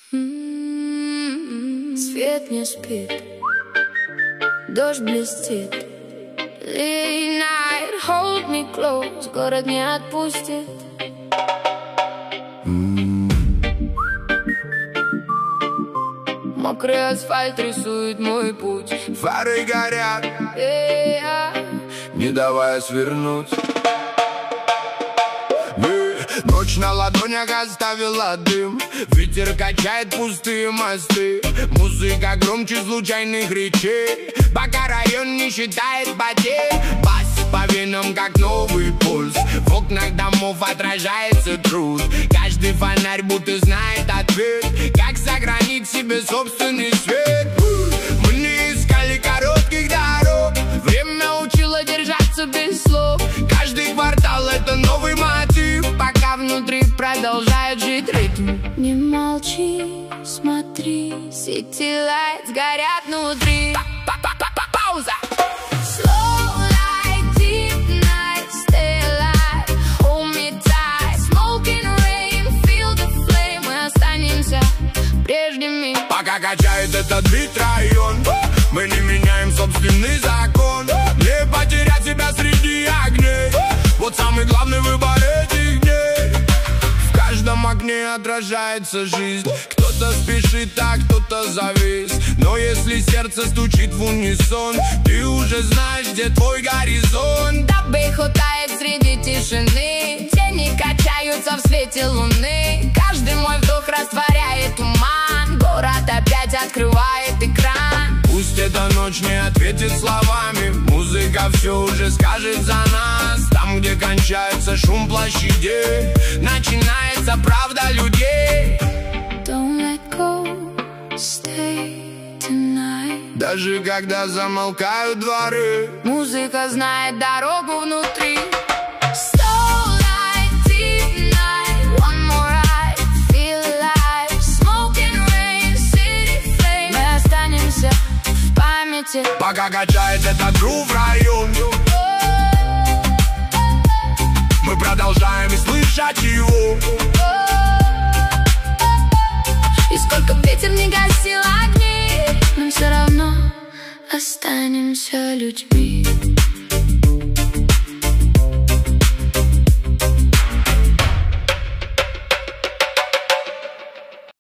Свет не спит, дождь блестит. Late night, hold me close, город не отпустит. Мокрый асфальт рисует мой путь. Фары горят, не давая свернуть. Ночь на ладонях оставила дым. Ветер качает пустые мосты. Музыка громче случайных речей, пока район не считает потерь. Бас по венам, как новый пульс. В окнах домов отражается труд. Каждый фонарь будто знает ответ, как сохранить себе собственный свет. Мы не искали коротких дорог, время учило держаться без слов. Каждый квартал — это новый мотив, пока внутри продолжает жить ритм. Не молчи, смотри, city lights горят внутри. Пауза. Slow light, deep night, stay alive, hold me tight. Smoking rain, feel the flame. Мы останемся прежними. Пока качает этот бит район, мы не меняем собственный закон. Не потерять себя среди огней, вот самый главный выбор этих дней. В каждом окне отражается жизнь. Кто-то спешит, а кто-то завис. Но если сердце стучит в унисон, ты уже знаешь, где твой горизонт. Добы хватает среди тишины, тени качаются в свете луны. Каждый мой вдох растворяет туман, город опять открывает экран. Пусть эта ночь не ответит словами, музыка все уже скажет за нас. Там, где кончается шум площадей, начинается правда людей. Don't let go, stay tonight. Даже когда замолкают дворы, музыка знает дорогу внутри. Slow light, deep night, one more ride, feel alive. Smoking rain, city flame. Мы останемся в памяти, пока качает этот грув район. Мы продолжаем и слышать его. И сколько ветер не гасил огни, мы все равно останемся людьми.